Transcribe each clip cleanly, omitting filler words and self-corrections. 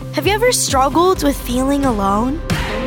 Have you ever struggled with feeling alone?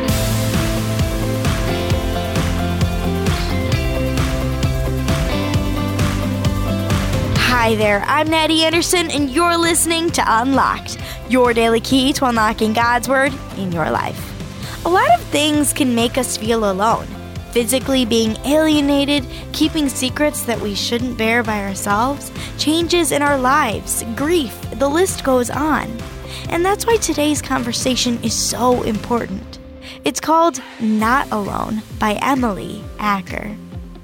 Hi there, I'm Natty Anderson, and you're listening to Unlocked, your daily key to unlocking God's Word in your life. A lot of things can make us feel alone. Physically being alienated, keeping secrets that we shouldn't bear by ourselves, changes in our lives, grief, the list goes on. And that's why today's conversation is so important. It's called Not Alone by Emily Acker.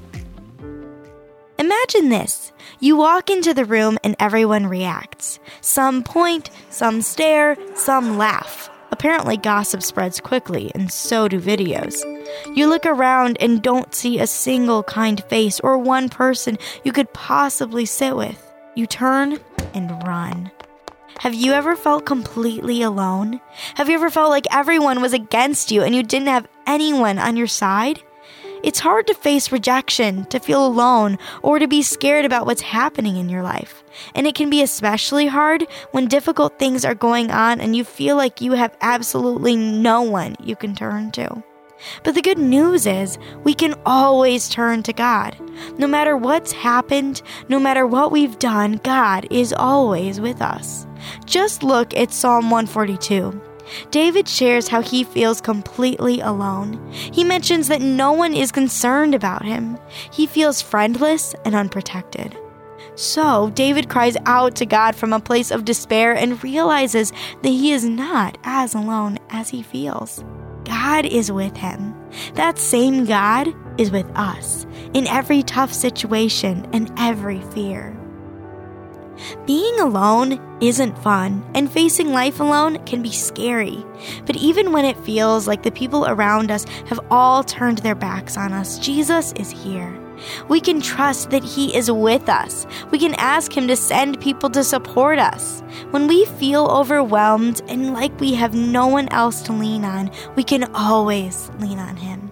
Imagine this. You walk into the room and everyone reacts. Some point, some stare, some laugh. Apparently gossip spreads quickly, and so do videos. You look around and don't see a single kind face or one person you could possibly sit with. You turn and run. Have you ever felt completely alone? Have you ever felt like everyone was against you and you didn't have anyone on your side? It's hard to face rejection, to feel alone, or to be scared about what's happening in your life. And it can be especially hard when difficult things are going on and you feel like you have absolutely no one you can turn to. But the good news is we can always turn to God. No matter what's happened, no matter what we've done, God is always with us. Just look at Psalm 142. David shares how he feels completely alone. He mentions that no one is concerned about him. He feels friendless and unprotected. So, David cries out to God from a place of despair and realizes that he is not as alone as he feels. God is with him. That same God is with us in every tough situation and every fear. Being alone isn't fun, and facing life alone can be scary. But even when it feels like the people around us have all turned their backs on us, Jesus is here. We can trust that He is with us. We can ask Him to send people to support us. When we feel overwhelmed and like we have no one else to lean on, we can always lean on Him.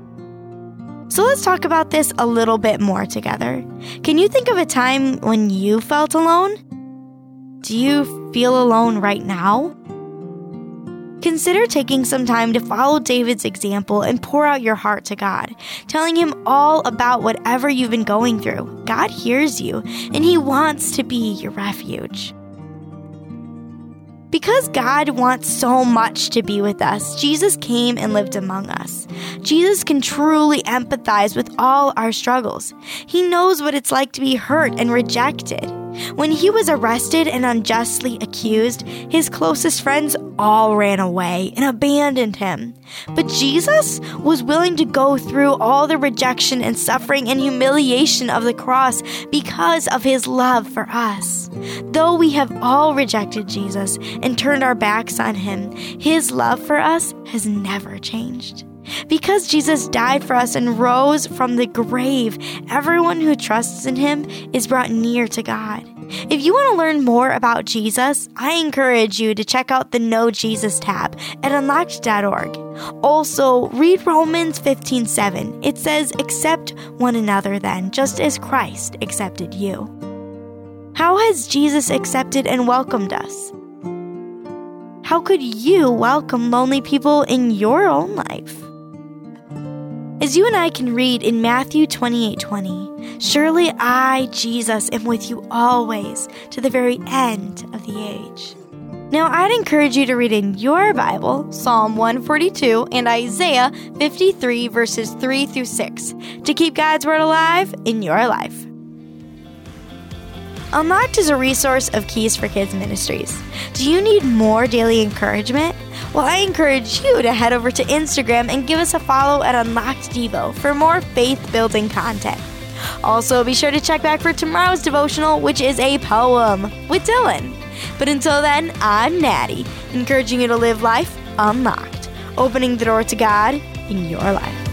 So let's talk about this a little bit more together. Can you think of a time when you felt alone? Do you feel alone right now? Consider taking some time to follow David's example and pour out your heart to God, telling Him all about whatever you've been going through. God hears you, and He wants to be your refuge. Because God wants so much to be with us, Jesus came and lived among us. Jesus can truly empathize with all our struggles. He knows what it's like to be hurt and rejected. When He was arrested and unjustly accused, His closest friends all ran away and abandoned Him. But Jesus was willing to go through all the rejection and suffering and humiliation of the cross because of His love for us. Though we have all rejected Jesus and turned our backs on Him, His love for us has never changed. Because Jesus died for us and rose from the grave, everyone who trusts in Him is brought near to God. If you want to learn more about Jesus, I encourage you to check out the Know Jesus tab at unlocked.org. Also, read Romans 15:7. It says, "Accept one another then, just as Christ accepted you." How has Jesus accepted and welcomed us? How could you welcome lonely people in your own life? As you and I can read in Matthew 28:20, "Surely I, Jesus, am with you always, to the very end of the age." Now, I'd encourage you to read in your Bible Psalm 142 and Isaiah 53, verses 3 through 6, to keep God's Word alive in your life. Unlocked is a resource of Keys for Kids Ministries. Do you need more daily encouragement? Well, I encourage you to head over to Instagram and give us a follow at Unlocked Devo for more faith-building content. Also, be sure to check back for tomorrow's devotional, which is a poem with Dylan. But until then, I'm Natty, encouraging you to live life unlocked, opening the door to God in your life.